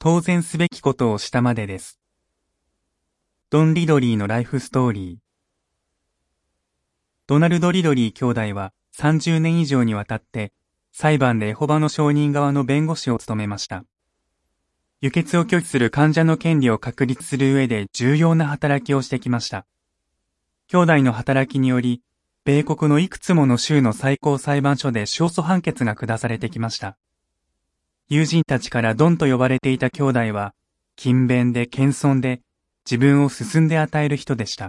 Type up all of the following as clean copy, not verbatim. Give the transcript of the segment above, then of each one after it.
当然すべきことをしたまでです。ドン・リドリーのライフストーリー。ドナルド・リドリー兄弟は30年以上にわたって裁判でエホバの証人側の弁護士を務めました。輸血を拒否する患者の権利を確立する上で重要な働きをしてきました。兄弟の働きにより、米国のいくつもの州の最高裁判所で勝訴判決が下されてきました。友人たちからドンと呼ばれていた兄弟は、勤勉で謙遜で自分を進んで与える人でした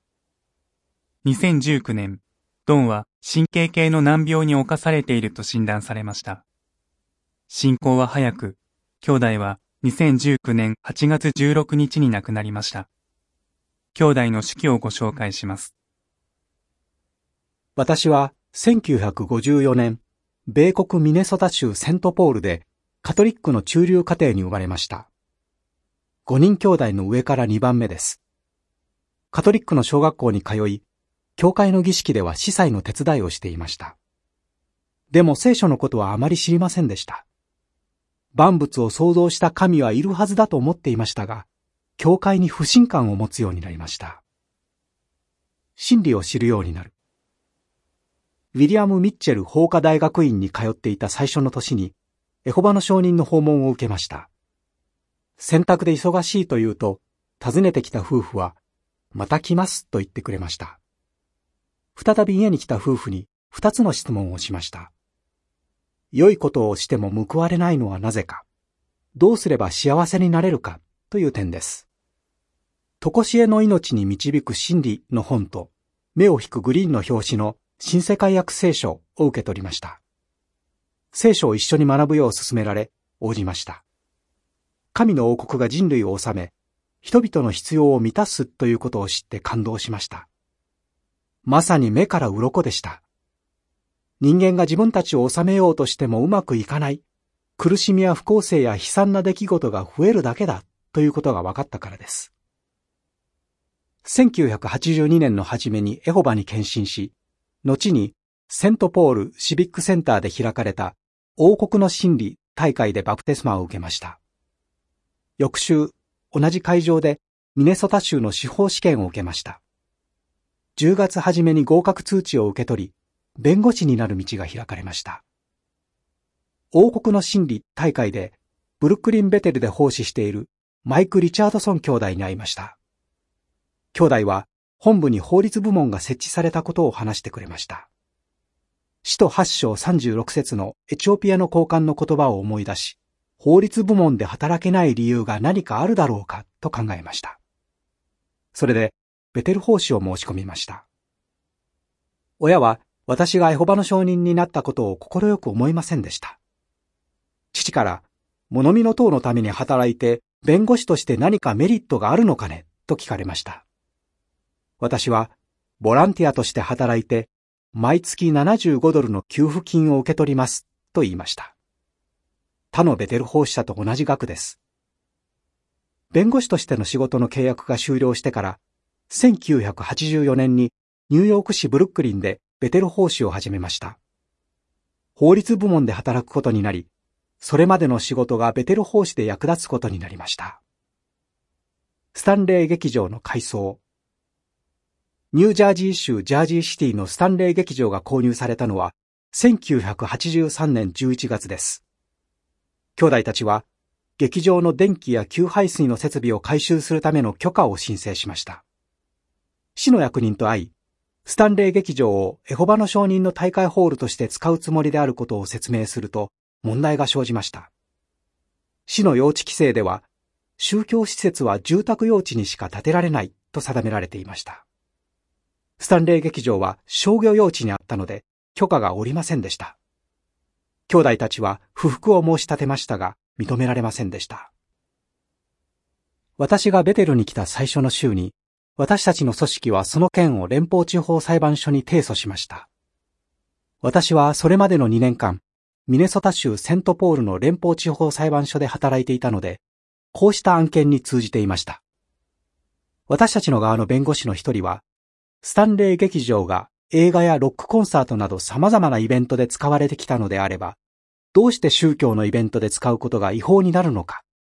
。2019年、ドンは神経系の難病に侵されていると診断されました。進行は早く、兄弟は2019年8月16日に亡くなりました。兄弟の手記をご紹介します。 私は1954年、米国ミネソタ州セントポールでカトリックの中流家庭に生まれました。5人兄弟の上から2番目です。カトリックの小学校に通い、教会の儀式では司祭の手伝いをしていました。でも聖書のことはあまり知りませんでした。万物を創造した神はいるはずだと思っていましたが、教会に不信感を持つようになりました。真理を知るようになる。ウィリアム・ミッチェル法科大学院に通っていた最初の年に、エホバの証人の訪問を受けました。洗濯で忙しいと言うと、訪ねてきた夫婦は、また来ますと言ってくれました。再び家に来た夫婦に2つの質問をしました。良いことをしても報われないのはなぜか、どうすれば幸せになれるかという点です。とこしえの命に導く真理の本と、目を引くグリーンの表紙の新世界訳聖書を受け取りました。聖書を一緒に学ぶよう勧められ、応じました。神の王国が人類を治め、人々の必要を満たすということを知って感動しました。まさに目から鱗でした。人間が自分たちを治めようとしてもうまくいかない、苦しみや不公正や悲惨な出来事が増えるだけだということが分かったからです。1982年の初めにエホバに献身し、後にセントポールシビックセンターで開かれた王国の真理大会でバプテスマを受けました。翌週、同じ会場でミネソタ州の司法試験を受けました。10月初めに合格通知を受け取り、弁護士になる道が開かれました。王国の真理大会でブルックリン・ベテルで奉仕しているマイク・リチャードソン兄弟に会いました。兄弟は本部に法律部門が設置されたことを話してくれました。使徒8章36節のエチオピアの高官の言葉を思い出し、法律部門で働けない理由が何かあるだろうかと考えました。それでベテル奉仕を申し込みました。親は私がエホバの証人になったことを快く思いませんでした。父から、物見の党のために働いて弁護士として何かメリットがあるのかねと聞かれました。私は、ボランティアとして働いて、毎月$75の給付金を受け取ります、と言いました。他のベテル奉仕者と同じ額です。弁護士としての仕事の契約が終了してから、1984年にニューヨーク市ブルックリンでベテル奉仕を始めました。法律部門で働くことになり、それまでの仕事がベテル奉仕で役立つことになりました。スタンレー劇場の改装。ニュージャージー州ジャージーシティのスタンレー劇場が購入されたのは1983年11月です。兄弟たちは劇場の電気や給排水の設備を改修するための許可を申請しました。市の役人と会い、スタンレー劇場をエホバの証人の大会ホールとして使うつもりであることを説明すると問題が生じました。市の用地規制では、宗教施設は住宅用地にしか建てられないと定められていました。スタンレー劇場は商業用地にあったので許可が下りませんでした。兄弟たちは不服を申し立てましたが認められませんでした。私がベテルに来た最初の週に、私たちの組織はその件を連邦地方裁判所に提訴しました。私はそれまでの2年間、ミネソタ州セントポールの連邦地方裁判所で働いていたので、こうした案件に通じていました。私たちの側の弁護士の一人は、スタンレー劇場が映画やロックコンサートなど様々なイベントで使われてきたのであれば、どうして宗教のイベントで使うことが違法になるのか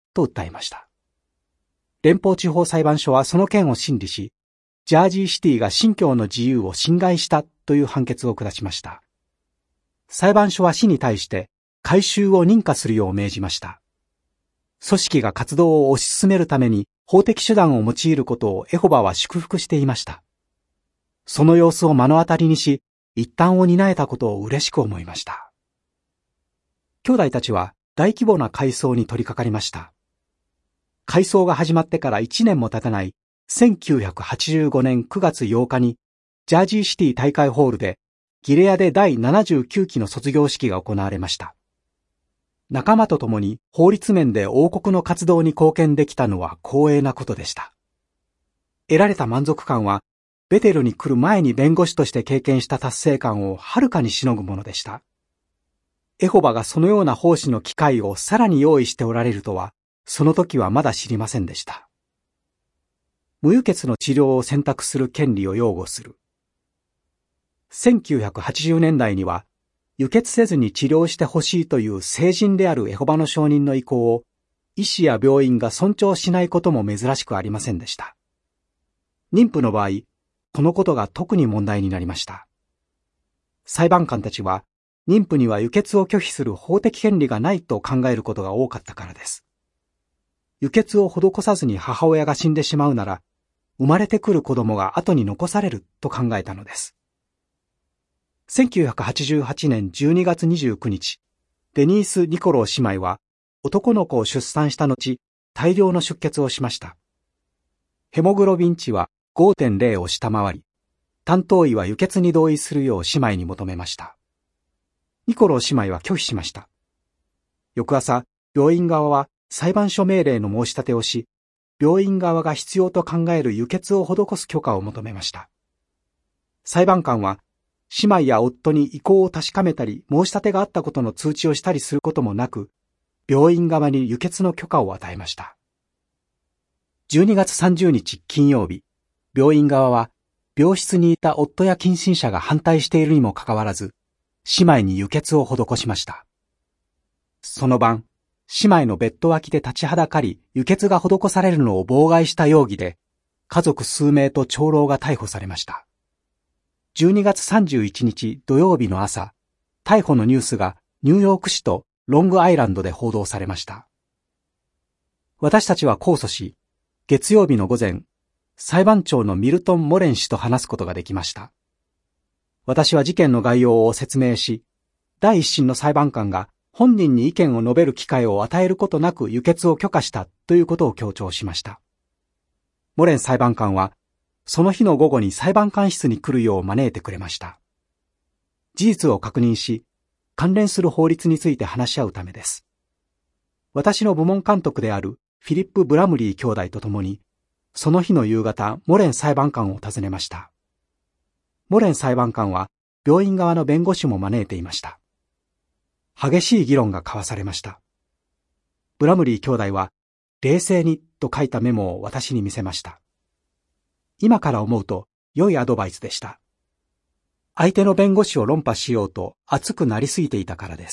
と訴えました。連邦地方裁判所はその件を審理し、ジャージーシティが信教の自由を侵害したという判決を下しました。裁判所は市に対して回収を認可するよう命じました。組織が活動を推し進めるために法的手段を用いることをエホバは祝福していました。その様子を目の当たりにし、一端を担えたことを嬉しく思いました。兄弟たちは大規模な改装に取り掛かりました。改装が始まってから1年も経たない1985年9月8日にジャージーシティ大会ホールでギレアで第79期の卒業式が行われました。仲間と共に法律面で王国の活動に貢献できたのは光栄なことでした。得られた満足感はベテルに来る前に弁護士として経験した達成感をはるかにしのぐものでした。エホバがそのような奉仕の機会をさらに用意しておられるとは、その時はまだ知りませんでした。無輸血の治療を選択する権利を擁護する。1980年代には、輸血せずに治療してほしいという聖人であるエホバの証人の意向を、医師や病院が尊重しないことも珍しくありませんでした。妊婦の場合、このことが特に問題になりました。裁判官たちは、妊婦には輸血を拒否する法的権利がないと考えることが多かったからです。輸血を施さずに母親が死んでしまうなら、生まれてくる子供が後に残されると考えたのです。1988年12月29日、デニース・ニコロー姉妹は男の子を出産した後、大量の出血をしました。ヘモグロビン値は 5.0 を下回り、担当医は輸血に同意するよう姉妹に求めました。ニコロー姉妹は拒否しました。翌朝、病院側は裁判所命令の申し立てをし、病院側が必要と考える輸血を施す許可を求めました。裁判官は、姉妹や夫に意向を確かめたり、申し立てがあったことの通知をしたりすることもなく、病院側に輸血の許可を与えました。12月30日金曜日、病院側は、病室にいた夫や近親者が反対しているにもかかわらず、姉妹に輸血を施しました。その晩、姉妹のベッド脇で立ちはだかり、輸血が施されるのを妨害した容疑で、家族数名と長老が逮捕されました。12月31日土曜日の朝、逮捕のニュースがニューヨーク市とロングアイランドで報道されました。私たちは控訴し、月曜日の午前、裁判長のミルトン・モレン氏と話すことができました。私は事件の概要を説明し、第一審の裁判官が本人に意見を述べる機会を与えることなく輸血を許可したということを強調しました。モレン裁判官は、その日の午後に裁判官室に来るよう招いてくれました。事実を確認し、関連する法律について話し合うためです。私の部門監督であるフィリップ・ブラムリー兄弟と共に、その日の夕方、モレン裁判官を訪ねました。モレン裁判官は、病院側の弁護士も招いていました。激しい議論が交わされました。ブラムリー兄弟は、冷静にと書いたメモを私に見せました。今から思うと良いアドバイスでした。相手の弁護士を論破しようと熱くなりすぎていたからです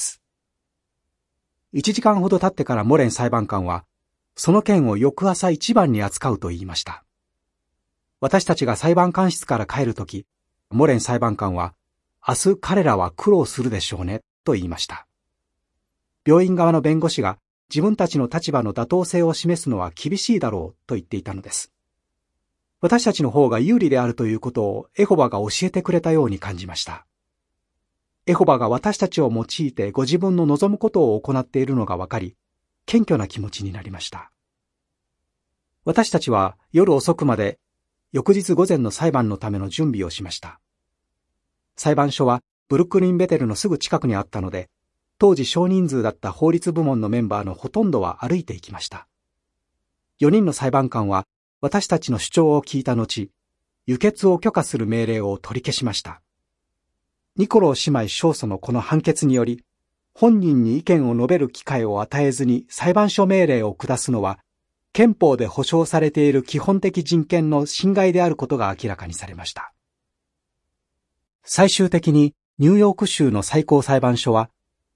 。1時間ほど経ってからモレン裁判官は、その件を翌朝一番に扱うと言いました。私たちが裁判官室から帰るとき、モレン裁判官は、明日彼らは苦労するでしょうね、と言いました。病院側の弁護士が自分たちの立場の妥当性を示すのは厳しいだろうと言っていたのです。私たちの方が有利であるということをエホバが教えてくれたように感じました。エホバが私たちを用いてご自分の望むことを行っているのがわかり、謙虚な気持ちになりました。私たちは夜遅くまで翌日午前の裁判のための準備をしました。裁判所はブルックリン・ベテルのすぐ近くにあったので、当時少人数だった法律部門のメンバーのほとんどは歩いていきました。4人の裁判官は私たちの主張を聞いた後、輸血を許可する命令を取り消しました。ニコロー姉妹勝訴のこの判決により、本人に意見を述べる機会を与えずに裁判所命令を下すのは、憲法で保障されている基本的人権の侵害であることが明らかにされました。最終的にニューヨーク州の最高裁判所は、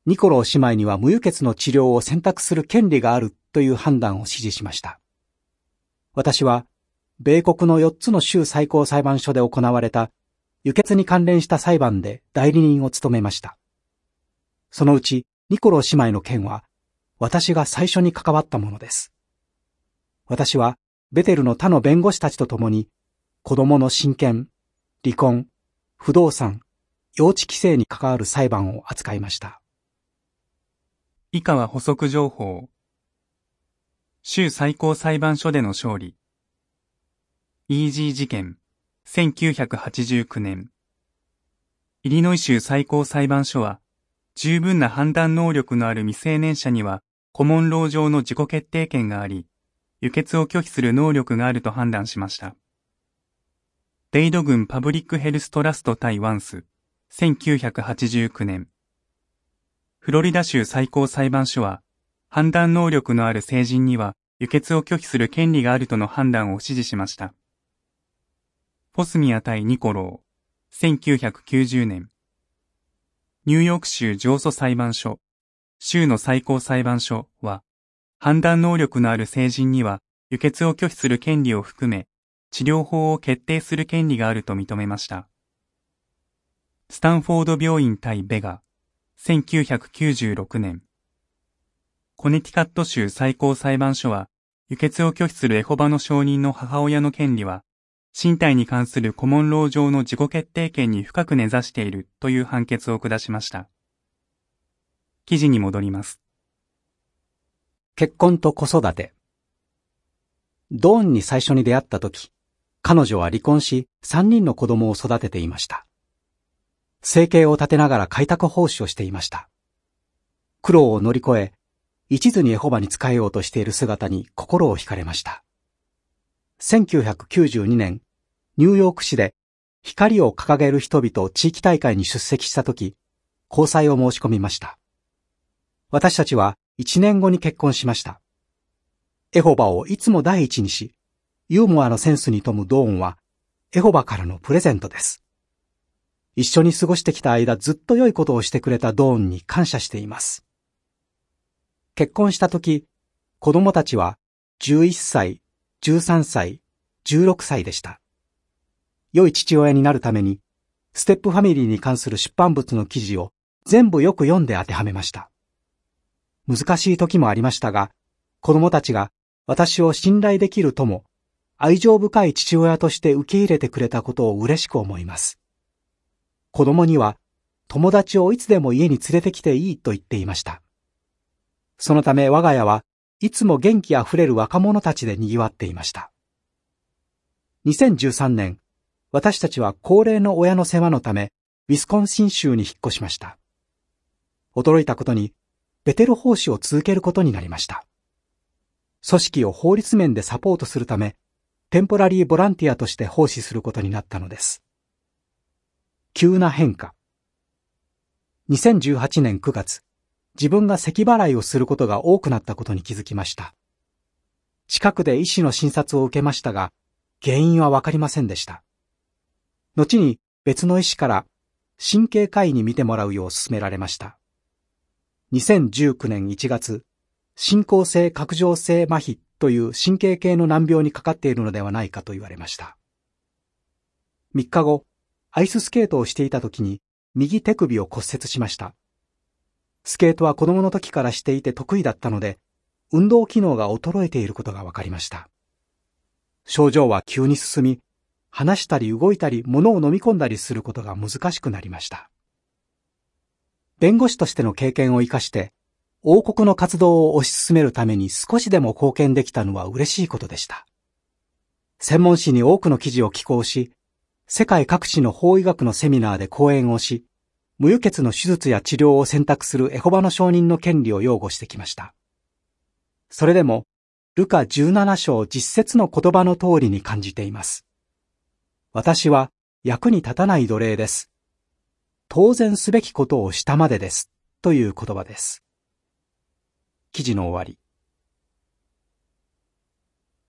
ニコロー姉妹には無輸血の治療を選択する権利があるという判断を支持しました。私は、米国の4つの州最高裁判所で行われた輸血に関連した裁判で代理人を務めました。そのうちニコロー姉妹の件は、私が最初に関わったものです。私は、ベテルの他の弁護士たちと共に、子供の親権、離婚、不動産、幼稚規制に関わる裁判を扱いました。 以下は補足情報。州最高裁判所での勝利。イージー事件、1989年。イリノイ州最高裁判所は、十分な判断能力のある未成年者には、コモンロー上の自己決定権があり、輸血を拒否する能力があると判断しました。デイド郡パブリックヘルストラスト対ワンス、1989年。フロリダ州最高裁判所は、判断能力のある成人には輸血を拒否する権利があるとの判断を支持しました。ポスミア対ニコロー、1990年。ニューヨーク州上訴裁判所、州の最高裁判所は、判断能力のある成人には輸血を拒否する権利を含め、治療法を決定する権利があると認めました。スタンフォード病院対ベガ、1996年。コネティカット州最高裁判所は、輸血を拒否するエホバの証人の母親の権利は、身体に関するコモンロー上の自己決定権に深く根ざしているという判決を下しました。記事に戻ります。 結婚と子育て。ドーンに最初に出会ったとき、彼女は離婚し3人の子供を育てていました。生計を立てながら開拓奉仕をしていました。苦労を乗り越え、一途にエホバに仕えようとしている姿に心を惹かれました。1992年、ニューヨーク市で光を掲げる人々地域大会に出席したとき、交際を申し込みました。私たちは1年後に結婚しました。エホバをいつも第一にし、ユーモアのセンスに富むドーンは、エホバからのプレゼントです。一緒に過ごしてきた間ずっと良いことをしてくれたドーンに感謝しています。結婚したとき、子供たちは11歳、13歳、16歳でした。良い父親になるために、ステップファミリーに関する出版物の記事を全部よく読んで当てはめました。難しい時もありましたが、子供たちが私を信頼できる友、愛情深い父親として受け入れてくれたことを嬉しく思います。子供には友達をいつでも家に連れてきていいと言っていました。そのため我が家はいつも元気あふれる若者たちで賑わっていました。2013年、私たちは高齢の親の世話のため、ウィスコンシン州に引っ越しました。驚いたことに、ベテル奉仕を続けることになりました。組織を法律面でサポートするため、テンポラリーボランティアとして奉仕することになったのです。急な変化。2018年9月、自分が咳払いをすることが多くなったことに気づきました。近くで医師の診察を受けましたが、原因はわかりませんでした。後に別の医師から神経科医に診てもらうよう勧められました。2019年1月、進行性核上性麻痺という神経系の難病にかかっているのではないかと言われました。3日後、アイススケートをしていた時に右手首を骨折しました。スケートは子供の時からしていて得意だったので、運動機能が衰えていることが分かりました。症状は急に進み、話したり動いたり物を飲み込んだりすることが難しくなりました。弁護士としての経験を生かして、王国の活動を推し進めるために少しでも貢献できたのは嬉しいことでした。専門誌に多くの記事を寄稿し、世界各地の法医学のセミナーで講演をし、無輸血の手術や治療を選択するエホバの証人の権利を擁護してきました。それでも、ルカ17章10節の言葉の通りに感じています。私は役に立たない奴隷です。当然すべきことをしたまでです。という言葉です。記事の終わり。